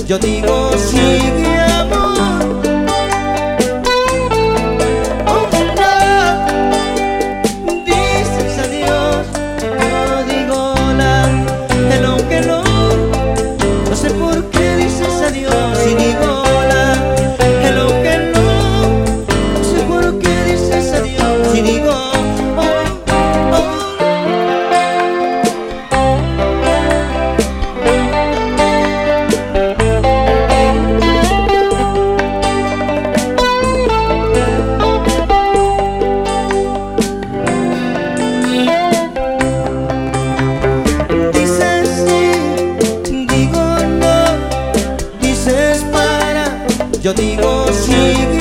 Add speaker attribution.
Speaker 1: Yo digo sigue amor. Oh, no. Dices adiós. Yo digo hola. Hello, hello. No sé por qué dices adiós y digo hola. Hello, hello. No sé por qué dices adiós y digo yo digo sigue